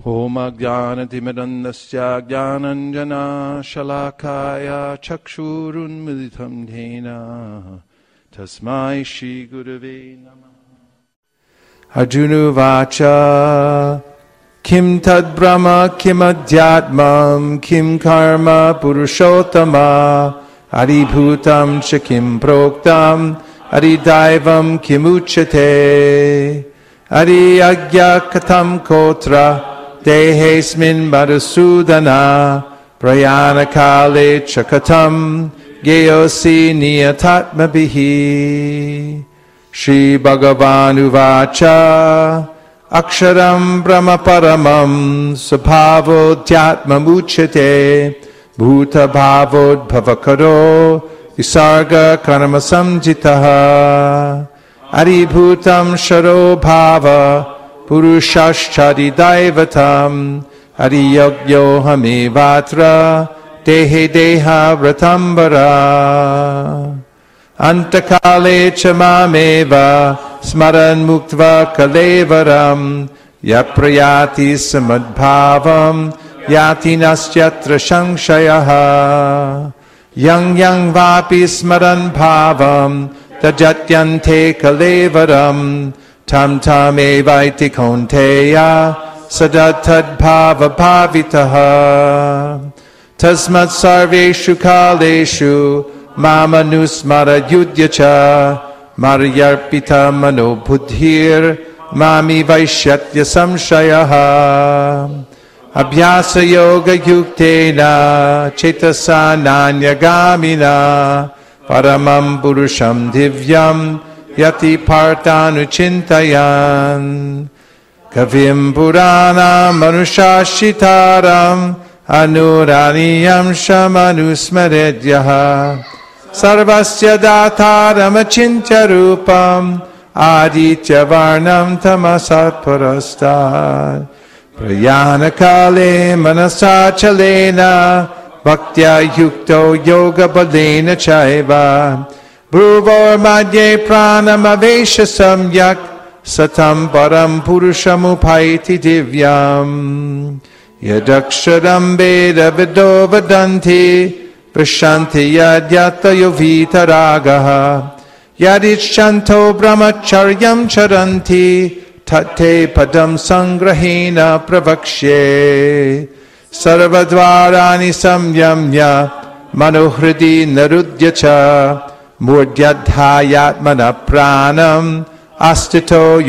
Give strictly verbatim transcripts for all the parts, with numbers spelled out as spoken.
Om Ajnanatimirandasya Jnananjana Shalakaya Chakshurunmilitam Dhena Tasmai Shri Gurave Namah. Arjuna Vacha Kim Tad Brahma Kim Adhyatmam Kim Karma Purushottama Adibhutam Cha Kim Proktam Adidaivam Kim Uchate Adi Agya Katam Kotra Dehesmin Madhusudana Prayana Kale Chakatam Geyosi Niyatatmabihi Shri Bhagavan Uvacha Aksharam Brahma Paramam Subhavo Dhyatmamuchate Bhuta Bhavod Bhavakaro Visarga Karma Samjitaha Adibhutam Sharo Bhava Purushaschari Daivatam Adiyogyo Hame Vatra Dehe Deha Vratambara Antakale Chamameva Smaran Muktva Kalevaram Yaprayati Samadbhavam Yati Nastyatra Shangshayaha Yang Yang Vapi Smaran Bhavam Tajatyante Kalevaram Tam tam evaiti konteya sadatad bhava bhavitaha tasmat sarveshu kaleshu mama nusmara yudyacha maryarpita mano buddhir mami vaishyatya samshayaha abhyasa yoga yuktena cetasa nanyagamina paramam purusham divyam Yati partanu chintayan Kavim purana manushashitaram Anuraniyam shamanusmaredyaha Sarvasya dataram achintya rupam Aditya varnam tamasat parastad Prayana kale manasa chalena Bhaktya yukto yoga balena chaiva Bhuvor madhye pranamavesha samyak satam param purushamupaiti divyam yadaksharam veda vido vadanti vishanti yadyata yovita ragaha yadichanto brahmacharyam charanti tate padam sangrahena pravakshe sarvadvarani samyamya manohridi narudyacha Murdhyadhyayatmana pranam astito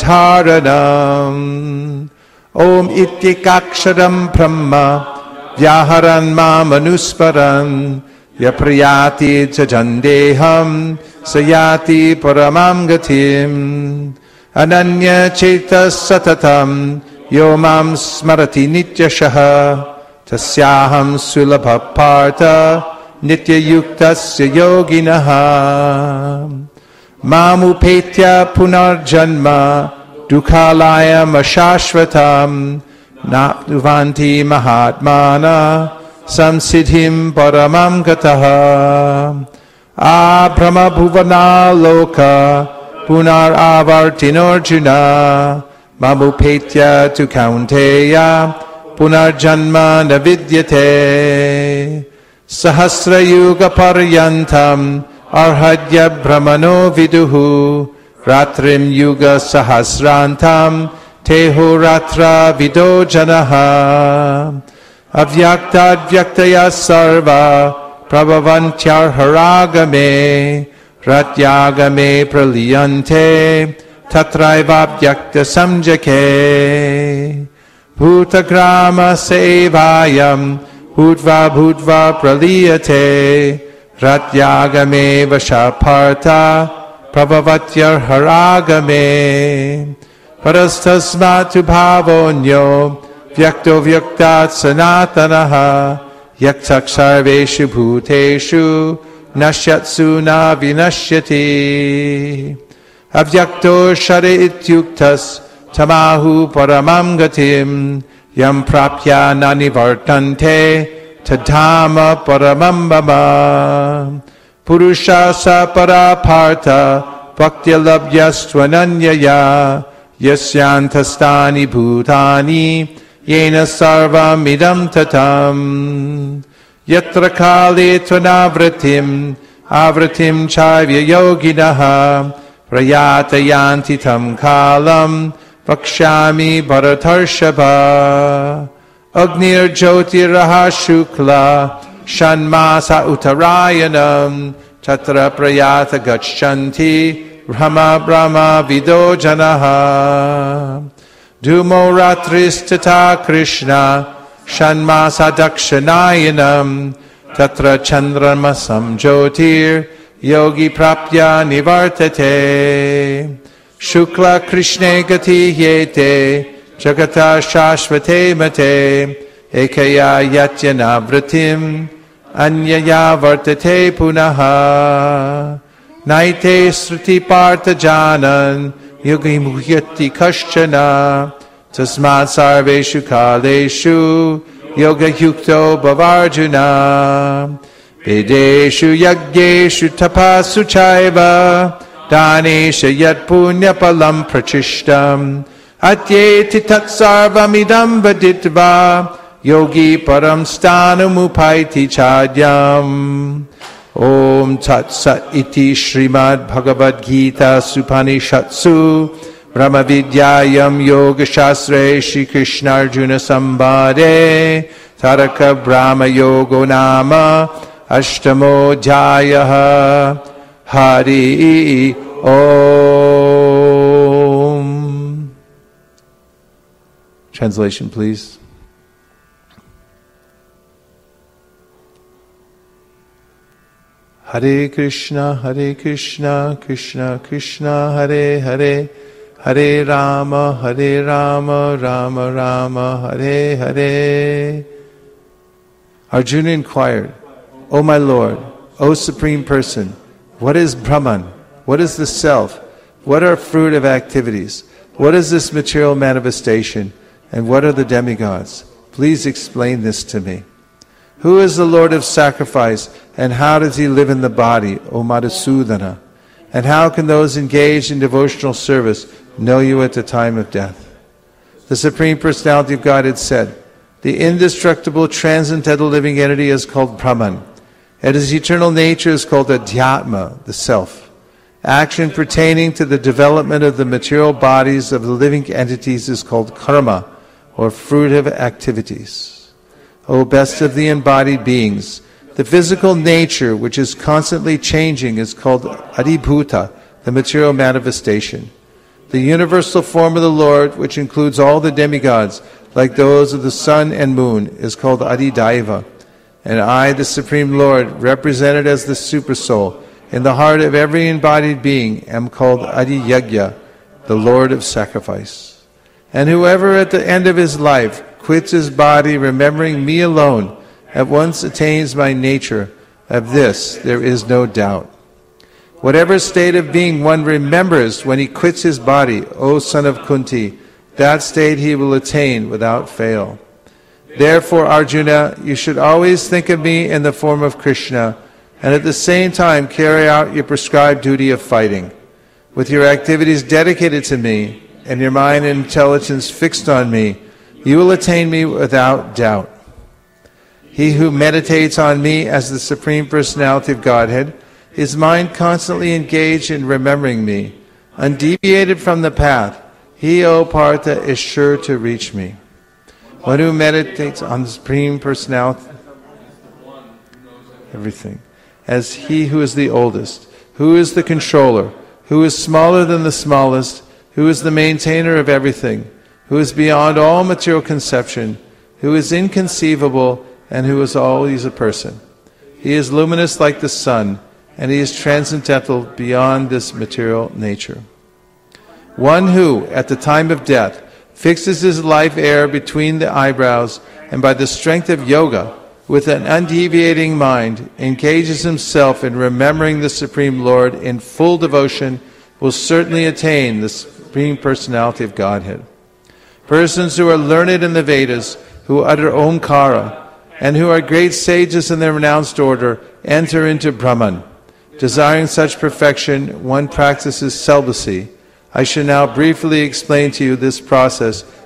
yogadharanam Om ityakaksharam brahma vyaharan ma manusparan yaprayati jajandeham sayati paramam gatim Ananya chetas satatam yomam smarati nityashaha tasyaham sulabha partha Nitya yuktasya yoginaha Mamupetya punarjanma Dukhalayam ashashvatam Napnuvanti mahatmana Samsiddhim paramam gataha Abrahma bhuvana loka Punar avartinorjuna Mamupetya tu kaunteya Punarjanma navidyate Sahasra yuga paryantam arhadya brahmano viduhu ratrim yuga sahasrantam teho ratra vido janaha avyakta advyaktaya sarva prabhavantyar haragame ratyagame praliyante tatraivabhyakta samjake bhutagrama sevayam Bhutva bhutva praliyate ratyagame vashapartha prabhavatyar haragame parastasmatu bhavonyo vyakto vyaktat sanatanaha yaktak sarveshu bhuteshu nashyatsu na vinashyati avyakto shari ityuktas tamahu paramam gatim Yam prapya nani vartante tadhama paramambama Purusha saparapartha bhaktyalabhyastvananyaya yasyantastani bhutani yena sarvam idam tatam. Yatra kale tvanavratim, avratim chaivya yoginaha, prayatayanti tam kalam, vakshami bharatarshava. Agnir jyotirah shukla, shanmasa uttarayanam, tatra prayata gachanti, brahma brahma vido janaha. Dumo ratris tata krishna, shanmasa dakshanayanam, tatra chandramasam jyotir, yogi prapya nivartate. Shukla krishne gati yete, jagata shashvate mate, ekaya yatyana vratim, anyaya vartate punaha. Naite sruti partha janan, yogi muhyati kashchana, tasmat sarveshu kaleshu, yoga yukto bhavarjuna. Vedeshu yagyeshu tapasu chaiva, danesha yat punya palam prachishtam, atyeti tat sarvamidam vaditva, yogi param stanumupaiti chadyam. Om Tat Sat Iti Srimad Bhagavad Gita Supanishatsu Brahma Vidyayam Yoga Shastre Shri Krishna Arjuna Sambade Taraka Brahma Yogo Nama Ashtamo Jhayaha Hari Om. Translation, please. Hare Krishna, Hare Krishna, Krishna Krishna, Hare Hare, Hare Rama, Hare Rama, Rama Rama, Hare Hare. Arjuna inquired, O my Lord, O Supreme Person, what is Brahman? What is the Self? What are fruit of activities? What is this material manifestation? And what are the demigods? Please explain this to me. Who is the Lord of sacrifice, and how does he live in the body, O Madhusudana? And how can those engaged in devotional service know you at the time of death? The Supreme Personality of Godhead said, the indestructible transcendental living entity is called Brahman, and his eternal nature is called Adhyatma, the Self. Action pertaining to the development of the material bodies of the living entities is called karma, or fruit of activities. O best of the embodied beings, the physical nature which is constantly changing is called Adibhuta, the material manifestation. The universal form of the Lord, which includes all the demigods, like those of the sun and moon, is called Adidaiva. And I, the Supreme Lord, represented as the Supersoul, in the heart of every embodied being, am called Adiyagya, the Lord of sacrifice. And whoever at the end of his life quits his body, remembering me alone, at once attains my nature. Of this there is no doubt. Whatever state of being one remembers when he quits his body, O son of Kunti, that state he will attain without fail. Therefore, Arjuna, you should always think of me in the form of Krishna, and at the same time carry out your prescribed duty of fighting. With your activities dedicated to me, and your mind and intelligence fixed on me, you will attain me without doubt. He who meditates on me as the Supreme Personality of Godhead, his mind constantly engaged in remembering me, undeviated from the path, he, O Partha, is sure to reach me. One who meditates on the Supreme Personality, everything, as he who is the oldest, who is the controller, who is smaller than the smallest, who is the maintainer of everything, who is beyond all material conception, who is inconceivable, and who is always a person. He is luminous like the sun, and he is transcendental beyond this material nature. One who, at the time of death, fixes his life air between the eyebrows, and by the strength of yoga, with an undeviating mind, engages himself in remembering the Supreme Lord in full devotion, will certainly attain the Supreme Personality of Godhead. Persons who are learned in the Vedas, who utter Omkara, and who are great sages in their renounced order, enter into Brahman. Desiring such perfection, one practices celibacy. I shall now briefly explain to you this process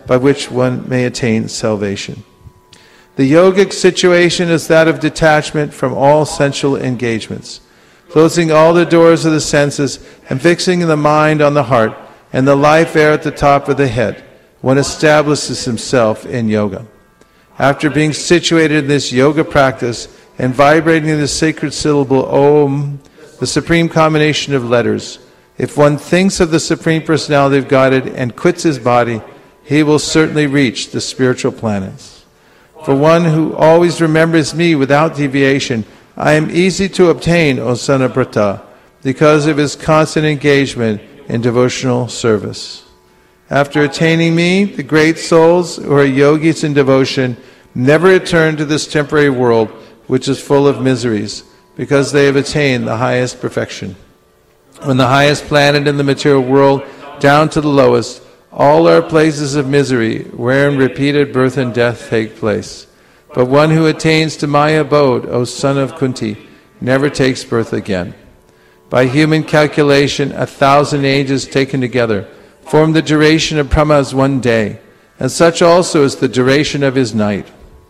by which one may attain salvation. The yogic situation is that of detachment from all sensual engagements, closing all the doors of the senses and fixing the mind on the heart and the life air at the top of the head. One establishes himself in yoga. After being situated in this yoga practice and vibrating the sacred syllable Om, the supreme combination of letters, if one thinks of the Supreme Personality of Godhead and quits his body, he will certainly reach the spiritual planets. For one who always remembers me without deviation, I am easy to obtain, O son of Pratha, because of his constant engagement in devotional service. After attaining me, the great souls who are yogis in devotion never return to this temporary world, which is full of miseries, because they have attained the highest perfection. From the highest planet in the material world down to the lowest, all are places of misery, wherein repeated birth and death take place. But one who attains to my abode, O son of Kunti, never takes birth again. By human calculation, a thousand ages taken together form the duration of Brahma's one day, and such also is the duration of his night.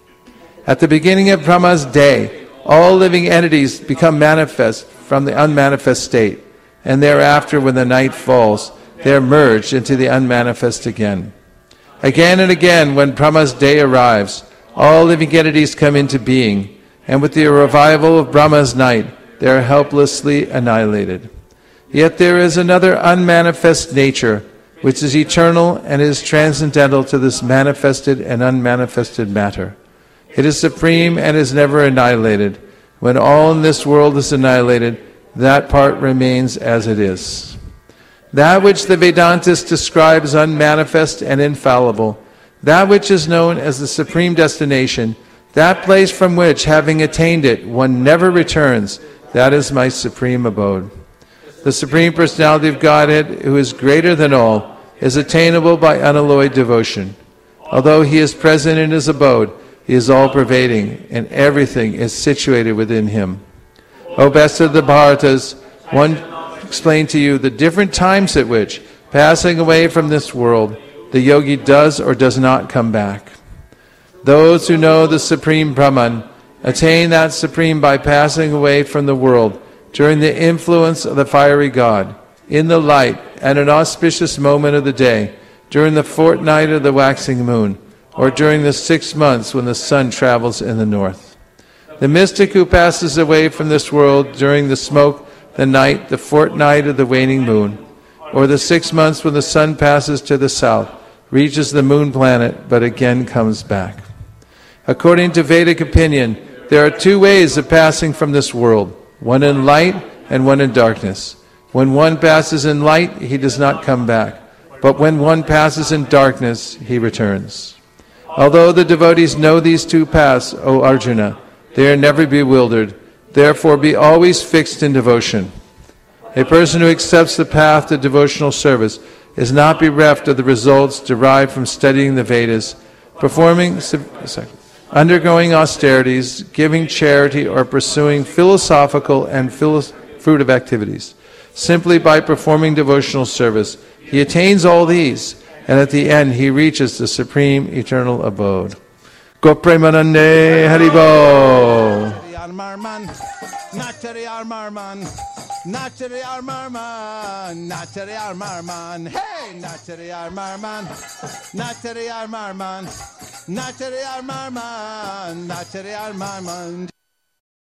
At the beginning of Brahma's day, all living entities become manifest from the unmanifest state, and thereafter, when the night falls, they are merged into the unmanifest again. Again and again, when Brahma's day arrives, all living entities come into being, and with the revival of Brahma's night, they are helplessly annihilated. Yet there is another unmanifest nature, which is eternal and is transcendental to this manifested and unmanifested matter. It is supreme and is never annihilated. When all in this world is annihilated, that part remains as it is. That which the Vedantists describe as unmanifest and infallible, that which is known as the supreme destination, that place from which, having attained it, one never returns, that is my supreme abode. The Supreme Personality of Godhead, who is greater than all, is attainable by unalloyed devotion. Although he is present in his abode, he is all-pervading, and everything is situated within him. O best of the Bharatas, one explain to you the different times at which, passing away from this world, the yogi does or does not come back. Those who know the Supreme Brahman attain that Supreme by passing away from the world during the influence of the fiery God, in the light at an auspicious moment of the day, during the fortnight of the waxing moon, or during the six months when the sun travels in the north. The mystic who passes away from this world during the smoke, the night, the fortnight of the waning moon, or the six months when the sun passes to the south, reaches the moon planet, but again comes back. According to Vedic opinion, there are two ways of passing from this world, one in light and one in darkness. When one passes in light, he does not come back, but when one passes in darkness, he returns. Although the devotees know these two paths, O Arjuna, they are never bewildered. Therefore, be always fixed in devotion. A person who accepts the path to devotional service is not bereft of the results derived from studying the Vedas, performing, undergoing austerities, giving charity, or pursuing philosophical and fruitive activities. Simply by performing devotional service, he attains all these, and at the end he reaches the supreme eternal abode. Gopremanande Haribo. Natari Armarman, Natari Armarman, Natari Armarman, hey, Natari Armarman, Natari Armarman, Natari Armarman, Natari Armarman.